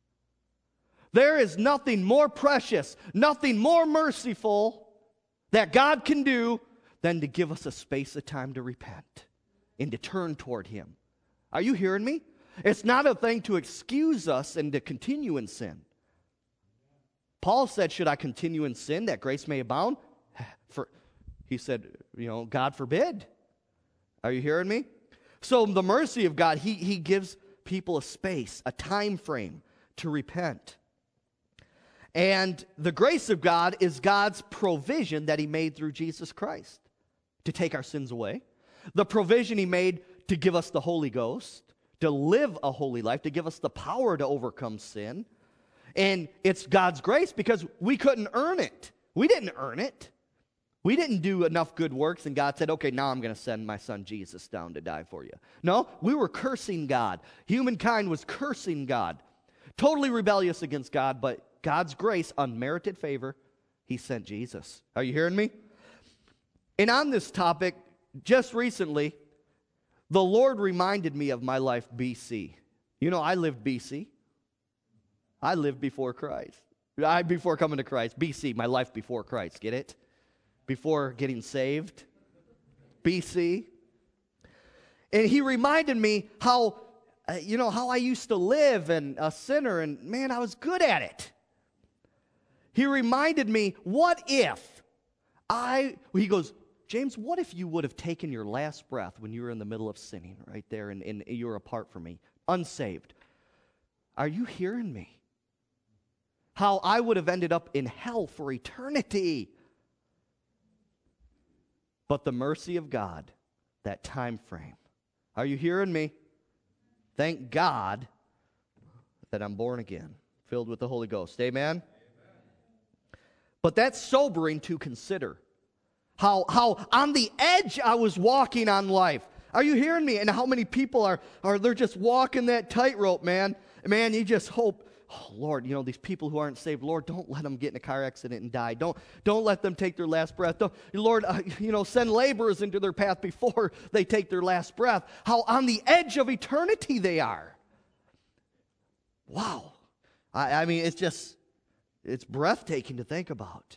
There is nothing more precious, nothing more merciful that God can do than to give us a space of time to repent and to turn toward Him. Are you hearing me? It's not a thing to excuse us and to continue in sin. Paul said, should I continue in sin that grace may abound? For, he said, you know, God forbid. Are you hearing me? So the mercy of God, he, he gives people a space, a time frame to repent. And the grace of God is God's provision that He made through Jesus Christ to take our sins away. The provision He made to give us the Holy Ghost, to live a holy life, to give us the power to overcome sin. And it's God's grace because we couldn't earn it. We didn't earn it. We didn't do enough good works, and God said, okay, now I'm going to send my son Jesus down to die for you. No, we were cursing God. Humankind was cursing God. Totally rebellious against God, but God's grace, unmerited favor, He sent Jesus. Are you hearing me? And on this topic, just recently, the Lord reminded me of my life B C. You know, I lived B C. I lived before Christ. I before coming to Christ. B C, my life before Christ. Get it? Before getting saved. B C. And He reminded me how uh, you know, how I used to live and a sinner, and man, I was good at it. He reminded me, what if I, he goes, James, what if you would have taken your last breath when you were in the middle of sinning right there and, and you were apart from me, unsaved? Are you hearing me? How I would have ended up in hell for eternity. But the mercy of God, that time frame. Are you hearing me? Thank God that I'm born again, filled with the Holy Ghost. Amen? Amen. But that's sobering to consider. How, how on the edge I was walking on life. Are you hearing me? And how many people are, are they're just walking that tightrope, man. Man, you just hope, oh, Lord, you know, these people who aren't saved, Lord, don't let them get in a car accident and die. Don't, don't let them take their last breath. Don't, Lord, uh, you know, send laborers into their path before they take their last breath. How on the edge of eternity they are. Wow. I, I mean, it's just, it's breathtaking to think about.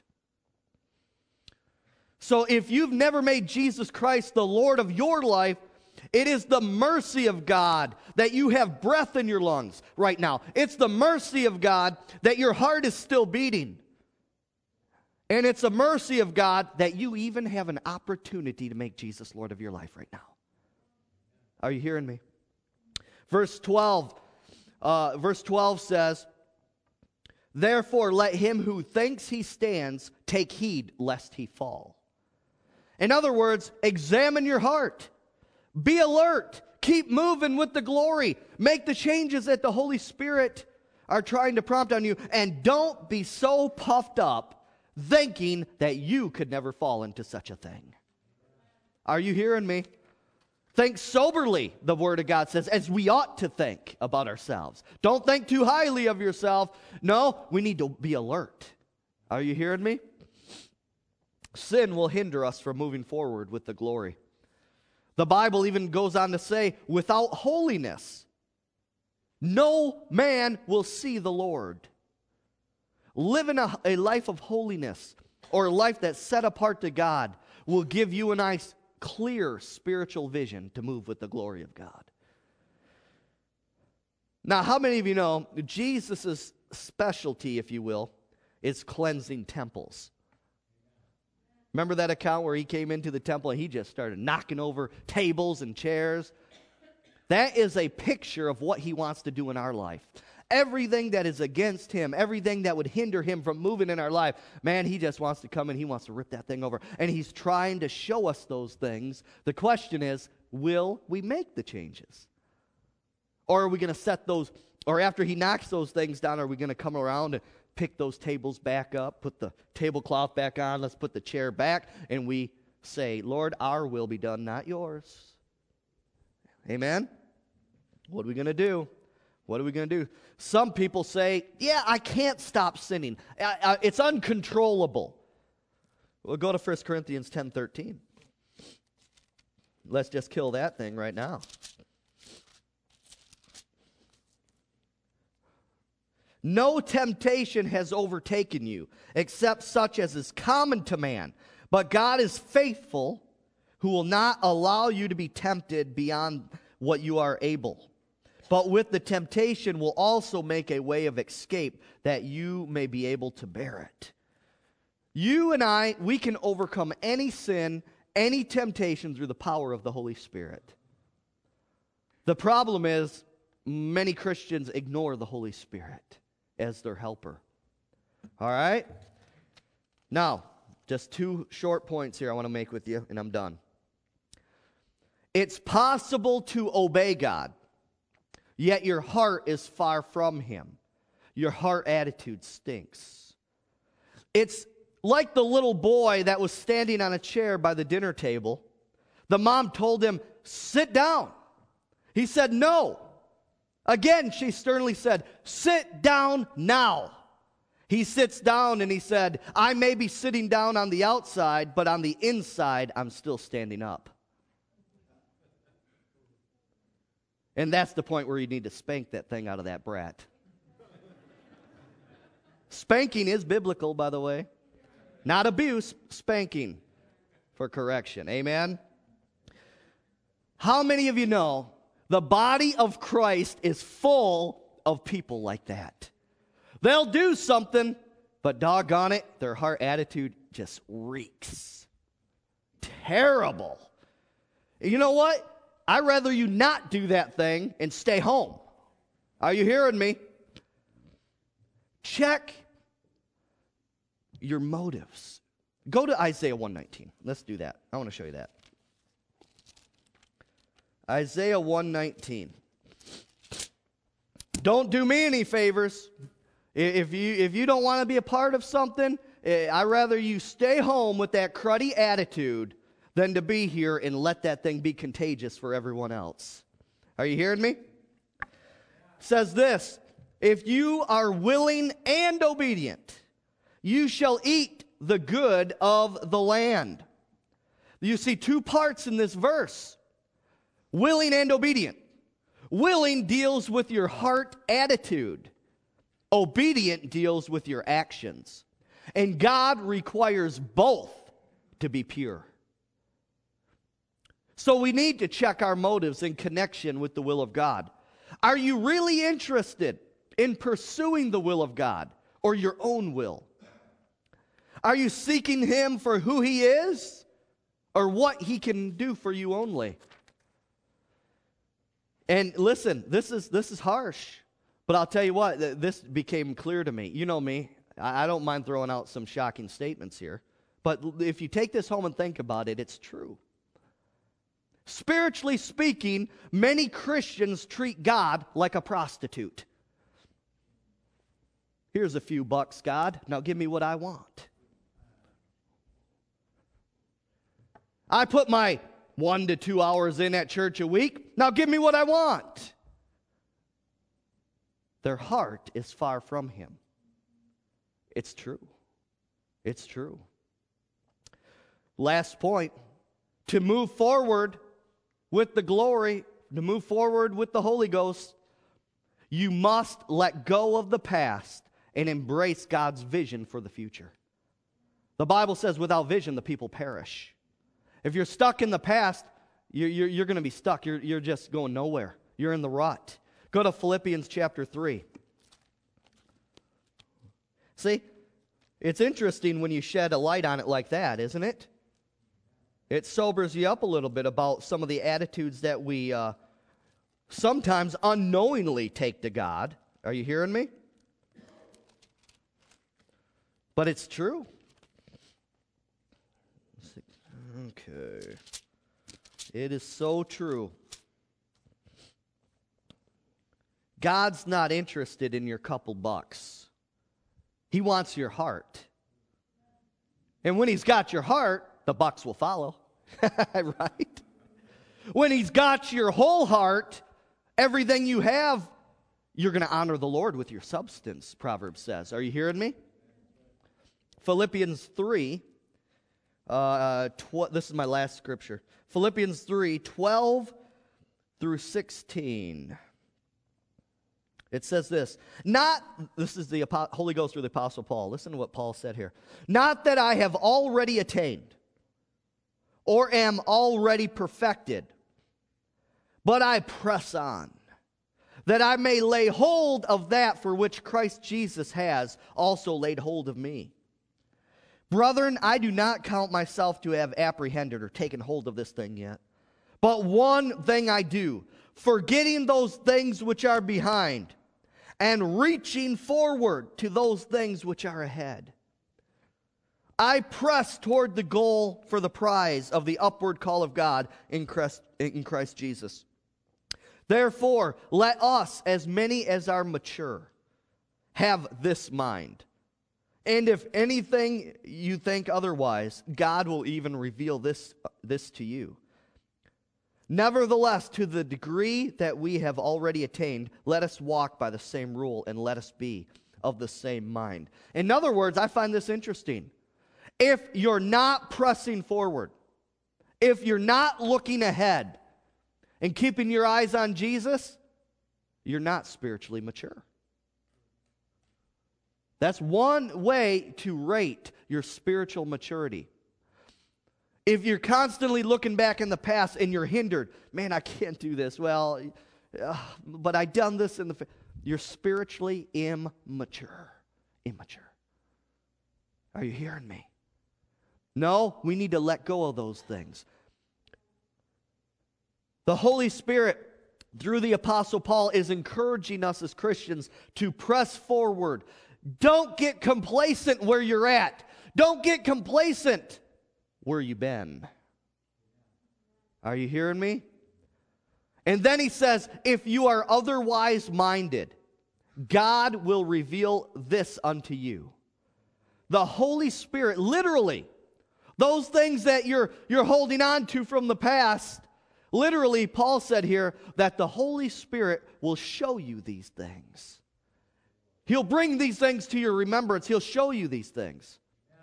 So if you've never made Jesus Christ the Lord of your life, it is the mercy of God that you have breath in your lungs right now. It's the mercy of God that your heart is still beating. And it's a mercy of God that you even have an opportunity to make Jesus Lord of your life right now. Are you hearing me? Verse twelve, uh, verse twelve says, therefore let him who thinks he stands take heed lest he fall. In other words, examine your heart. Be alert. Keep moving with the glory. Make the changes that the Holy Spirit are trying to prompt on you. And don't be so puffed up thinking that you could never fall into such a thing. Are you hearing me? Think soberly, the Word of God says, as we ought to think about ourselves. Don't think too highly of yourself. No, we need to be alert. Are you hearing me? Sin will hinder us from moving forward with the glory. The Bible even goes on to say, without holiness, no man will see the Lord. Living a, a life of holiness, or a life that's set apart to God, will give you a nice, clear spiritual vision to move with the glory of God. Now, how many of you know Jesus' specialty, if you will, is cleansing temples? Remember that account where he came into the temple and he just started knocking over tables and chairs? That is a picture of what he wants to do in our life. Everything that is against him, everything that would hinder him from moving in our life, man, he just wants to come and he wants to rip that thing over. And he's trying to show us those things. The question is, will we make the changes? Or are we going to set those, or after he knocks those things down, are we going to come around and pick those tables back up, put the tablecloth back on, let's put the chair back, and we say, Lord, our will be done, not yours. Amen? What are we going to do? What are we going to do? Some people say, yeah, I can't stop sinning. I, I, it's uncontrollable. We'll go to First Corinthians ten thirteen. Let's just kill that thing right now. No temptation has overtaken you, except such as is common to man. But God is faithful, who will not allow you to be tempted beyond what you are able. But with the temptation will also make a way of escape, that you may be able to bear it. You and I, we can overcome any sin, any temptation through the power of the Holy Spirit. The problem is, many Christians ignore the Holy Spirit as their helper. All right? Now, just two short points here I want to make with you, and I'm done. It's possible to obey God, yet your heart is far from Him. Your heart attitude stinks. It's like the little boy that was standing on a chair by the dinner table. The mom told him, sit down. He said, no. Again, she sternly said, sit down now. He sits down and he said, I may be sitting down on the outside, but on the inside, I'm still standing up. And that's the point where you need to spank that thing out of that brat. Spanking is biblical, by the way. Not abuse, spanking for correction. Amen? How many of you know The body of Christ is full of people like that. They'll do something, but doggone it, their heart attitude just reeks. Terrible. You know what? I'd rather you not do that thing and stay home. Are you hearing me? Check your motives. Go to Isaiah one nineteen. Let's do that. I want to show you that. Isaiah one nineteen. Don't do me any favors. If you if you don't want to be a part of something, I'd rather you stay home with that cruddy attitude than to be here and let that thing be contagious for everyone else. Are you hearing me? It says this, if you are willing and obedient, you shall eat the good of the land. You see two parts in this verse. Willing and obedient. Willing deals with your heart attitude. Obedient deals with your actions. And God requires both to be pure. So we need to check our motives in connection with the will of God. Are you really interested in pursuing the will of God or your own will? Are you seeking Him for who He is or what He can do for you only? And listen, this is this is harsh, but I'll tell you what, this became clear to me. You know me, I don't mind throwing out some shocking statements here, but if you take this home and think about it, it's true. Spiritually speaking, many Christians treat God like a prostitute. Here's a few bucks, God. Now give me what I want. I put my one to two hours in at church a week. Now give me what I want. Their heart is far from Him. It's true. It's true. Last point. To move forward with the glory, to move forward with the Holy Ghost, you must let go of the past and embrace God's vision for the future. The Bible says without vision, the people perish. If you're stuck in the past, you're, you're, you're going to be stuck. You're, you're just going nowhere. You're in the rut. Go to Philippians chapter three. See, it's interesting when you shed a light on it like that, isn't it? It sobers you up a little bit about some of the attitudes that we uh, sometimes unknowingly take to God. Are you hearing me? But it's true. Okay. It is so true. God's not interested in your couple bucks. He wants your heart. And when He's got your heart, the bucks will follow. Right? When He's got your whole heart, everything you have, you're going to honor the Lord with your substance, Proverbs says. Are you hearing me? Philippians three, uh, tw- this is my last scripture. Philippians three, twelve through sixteen. It says this, not, this is the Holy Ghost through the Apostle Paul. Listen to what Paul said here. Not that I have already attained or am already perfected, but I press on, that I may lay hold of that for which Christ Jesus has also laid hold of me. Brethren, I do not count myself to have apprehended or taken hold of this thing yet. But one thing I do, forgetting those things which are behind, and reaching forward to those things which are ahead. I press toward the goal for the prize of the upward call of God in Christ, in Christ Jesus. Therefore, let us, as many as are mature, have this mind. And if anything you think otherwise, God will even reveal this, this to you. Nevertheless, to the degree that we have already attained, let us walk by the same rule and let us be of the same mind. In other words, I find this interesting. If you're not pressing forward, if you're not looking ahead and keeping your eyes on Jesus, you're not spiritually mature. That's one way to rate your spiritual maturity. If you're constantly looking back in the past and you're hindered, man, I can't do this. Well, uh, but I done this in the... Fa-. You're spiritually immature. Immature. Are you hearing me? No, we need to let go of those things. The Holy Spirit, through the Apostle Paul, is encouraging us as Christians to press forward. Don't get complacent where you're at. Don't get complacent where you've been. Are you hearing me? And then he says, if you are otherwise minded, God will reveal this unto you. The Holy Spirit, literally, those things that you're, you're holding on to from the past, literally, Paul said here that the Holy Spirit will show you these things. He'll bring these things to your remembrance. He'll show you these things.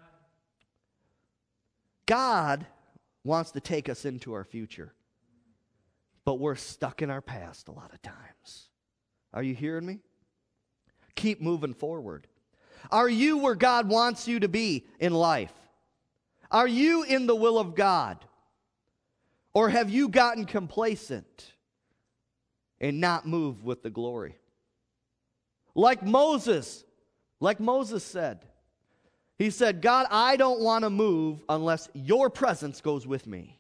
God wants to take us into our future, but we're stuck in our past a lot of times. Are you hearing me? Keep moving forward. Are you where God wants you to be in life? Are you in the will of God? Or have you gotten complacent and not moved with the glory? Like Moses, like Moses said, he said, God, I don't want to move unless your presence goes with me.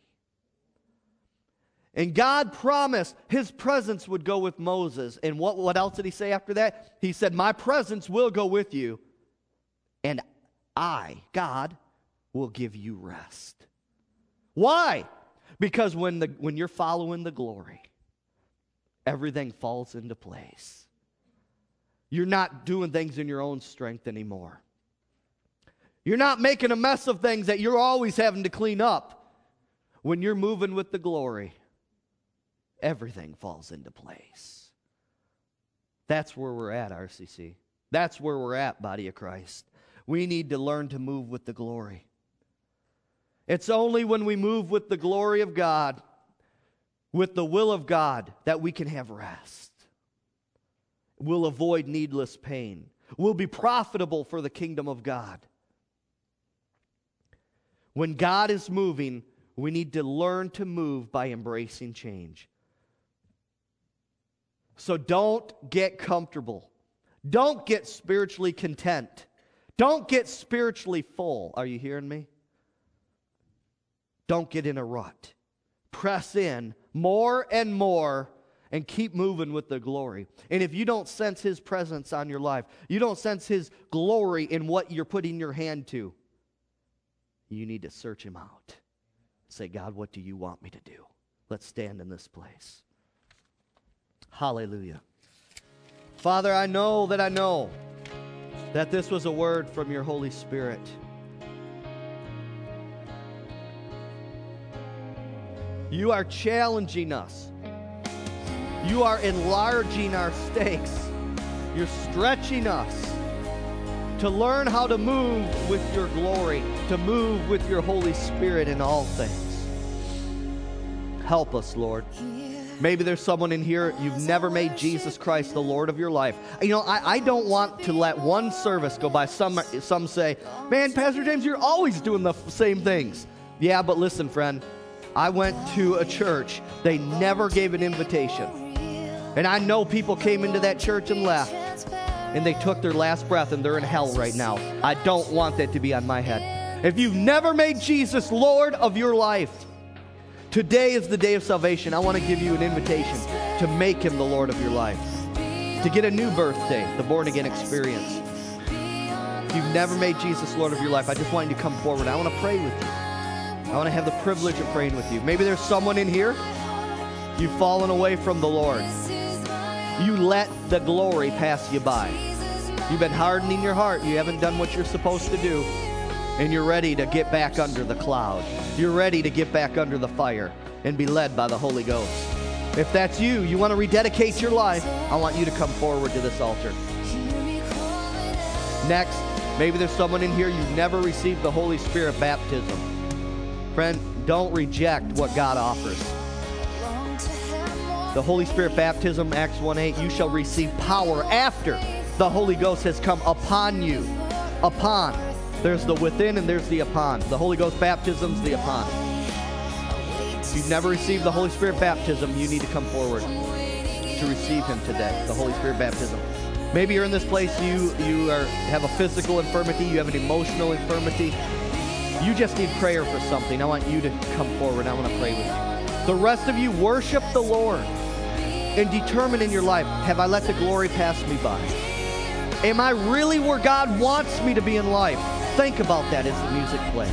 And God promised his presence would go with Moses. And what, what else did he say after that? He said, my presence will go with you, and I, God, will give you rest. Why? Because when the when you're following the glory, everything falls into place. You're not doing things in your own strength anymore. You're not making a mess of things that you're always having to clean up. When you're moving with the glory, everything falls into place. That's where we're at, R C C. That's where we're at, body of Christ. We need to learn to move with the glory. It's only when we move with the glory of God, with the will of God, that we can have rest. We'll avoid needless pain. We'll be profitable for the kingdom of God. When God is moving, we need to learn to move by embracing change. So don't get comfortable. Don't get spiritually content. Don't get spiritually full. Are you hearing me? Don't get in a rut. Press in more and more and keep moving with the glory. And if you don't sense his presence on your life, you don't sense his glory in what you're putting your hand to, you need to search him out. Say, God, what do you want me to do? Let's stand in this place. Hallelujah. Father, I know that I know that this was a word from your Holy Spirit. You are challenging us. You are enlarging our stakes. You're stretching us to learn how to move with your glory, to move with your Holy Spirit in all things. Help us, Lord. Maybe there's someone in here, you've never made Jesus Christ the Lord of your life. You know, I, I don't want to let one service go by. Some, some say, man, Pastor James, you're always doing the same things. Yeah, but listen, friend, I went to a church. They never gave an invitation. And I know people came into that church and left, and they took their last breath, and they're in hell right now. I don't want that to be on my head. If you've never made Jesus Lord of your life, today is the day of salvation. I want to give you an invitation to make him the Lord of your life, to get a new birthday, the born-again experience. If you've never made Jesus Lord of your life, I just want you to come forward. I want to pray with you. I want to have the privilege of praying with you. Maybe there's someone in here, you've fallen away from the Lord. You let the glory pass you by. You've been hardening your heart. You haven't done what you're supposed to do. And you're ready to get back under the cloud. You're ready to get back under the fire and be led by the Holy Ghost. If that's you, you want to rededicate your life, I want you to come forward to this altar. Next, maybe there's someone in here, you've never received the Holy Spirit baptism. Friend, don't reject what God offers. The Holy Spirit baptism, Acts one eight, you shall receive power after the Holy Ghost has come upon you. Upon. There's the within and there's the upon. The Holy Ghost baptism's the upon. If you've never received the Holy Spirit baptism, you need to come forward to receive him today, the Holy Spirit baptism. Maybe you're in this place, you, you are, have a physical infirmity, you have an emotional infirmity. You just need prayer for something. I want you to come forward. I want to pray with you. The rest of you, worship the Lord and determine in your life, have I let the glory pass me by? Am I really where God wants me to be in life? Think about that as the music plays.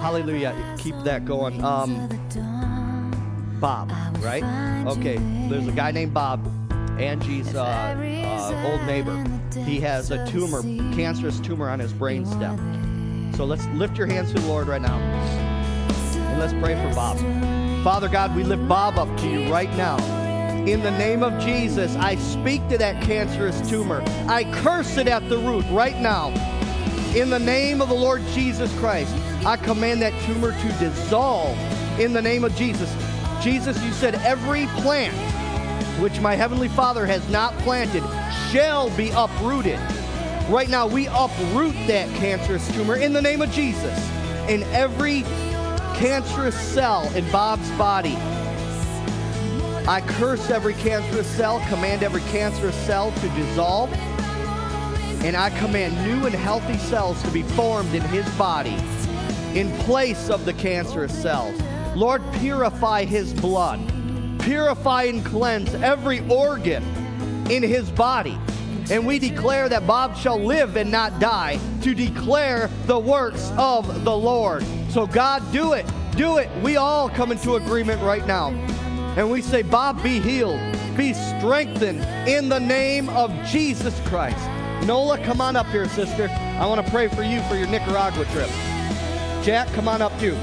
hallelujah. Keep that going. Um, Bob, right? Okay, there's a guy named Bob, Angie's uh, uh, old neighbor. He has a tumor, cancerous tumor on his brainstem. So let's lift your hands to the Lord right now, and let's pray for Bob. Father God, we lift Bob up to you right now. In the name of Jesus, I speak to that cancerous tumor. I curse it at the root right now. In the name of the Lord Jesus Christ, I command that tumor to dissolve in the name of Jesus. Jesus, you said every plant which my heavenly Father has not planted shall be uprooted. Right now, we uproot that cancerous tumor in the name of Jesus. In every cancerous cell in Bob's body, I curse every cancerous cell, command every cancerous cell to dissolve, and I command new and healthy cells to be formed in his body in place of the cancerous cells. Lord, purify his blood. Purify and cleanse every organ in his body. And we declare that Bob shall live and not die to declare the works of the Lord. So God, do it. Do it. We all come into agreement right now. And we say, Bob, be healed. Be strengthened in the name of Jesus Christ. Nola, come on up here, sister. I want to pray for you for your Nicaragua trip. Jack, come on up too.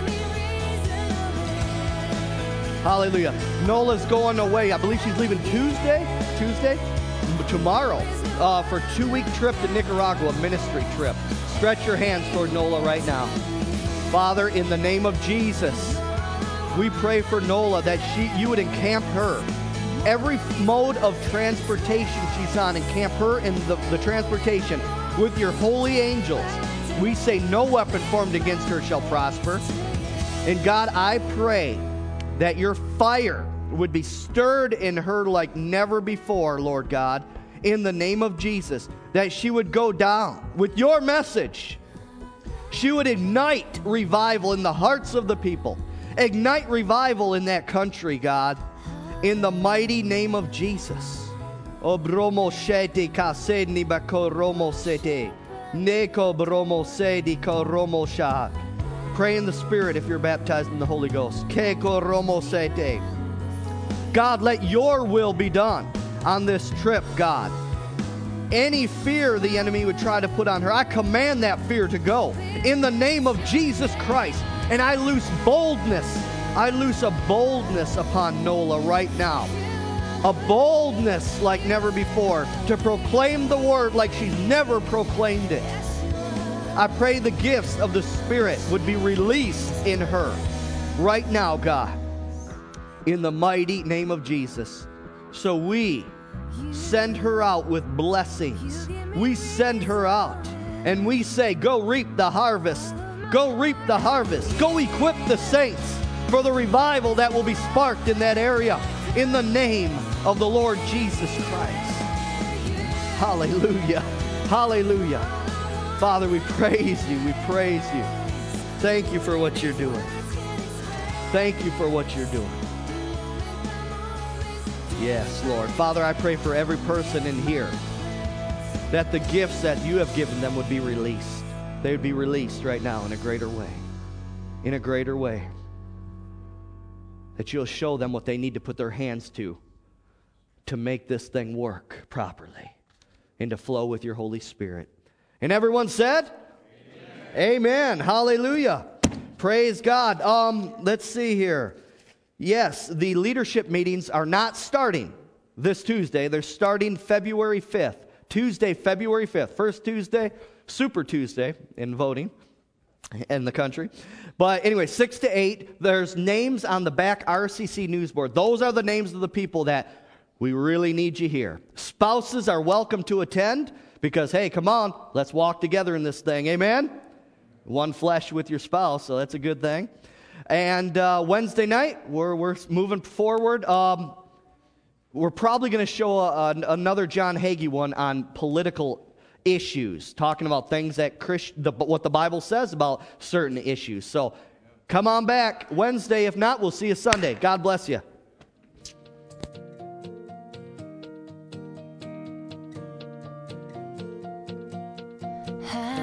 Hallelujah. Nola's going away. I believe she's leaving Tuesday, Tuesday, tomorrow, uh, for a two-week trip to Nicaragua, ministry trip. Stretch your hands toward Nola right now. Father, in the name of Jesus, we pray for Nola that she, you would encamp her. Every mode of transportation she's on, encamp her in the, the transportation with your holy angels. We say no weapon formed against her shall prosper. And God, I pray that your fire would be stirred in her like never before, Lord God, in the name of Jesus, that she would go down with your message. She would ignite revival in the hearts of the people. Ignite revival in that country, God, in the mighty name of Jesus. O bromo shete kasedni bako romo sete. Neko bromo sedi ko romo sha. Pray in the Spirit if you're baptized in the Holy Ghost. Keko romo sete. God, let your will be done on this trip, God. Any fear the enemy would try to put on her, I command that fear to go in the name of Jesus Christ. And I loose boldness. I loose a boldness upon Nola right now. A boldness like never before to proclaim the word like she's never proclaimed it. I pray the gifts of the Spirit would be released in her right now, God, in the mighty name of Jesus. So we send her out with blessings. We send her out and we say, go reap the harvest. Go reap the harvest. Go equip the saints for the revival that will be sparked in that area in the name of the Lord Jesus Christ. Hallelujah. Hallelujah. Father, we praise you. We praise you. Thank you for what you're doing. Thank you for what you're doing. Yes, Lord. Father, I pray for every person in here that the gifts that you have given them would be released. They would be released right now in a greater way. In a greater way. That you'll show them what they need to put their hands to to make this thing work properly and to flow with your Holy Spirit. And everyone said? Amen. Amen. Hallelujah. Praise God. Um, let's see here. Yes, the leadership meetings are not starting this Tuesday. They're starting February fifth. Tuesday, February fifth. First Tuesday, Super Tuesday in voting in the country. But anyway, six to eight, there's names on the back R C C news board. Those are the names of the people that we really need you here. Spouses are welcome to attend because, hey, come on, let's walk together in this thing. Amen? One flesh with your spouse, so that's a good thing. And uh, Wednesday night, we're, we're moving forward. Um, we're probably going to show a, a, another John Hagee one on political issues, talking about things that Christ, the, what the Bible says about certain issues. So come on back Wednesday. If not, we'll see you Sunday. God bless you. Have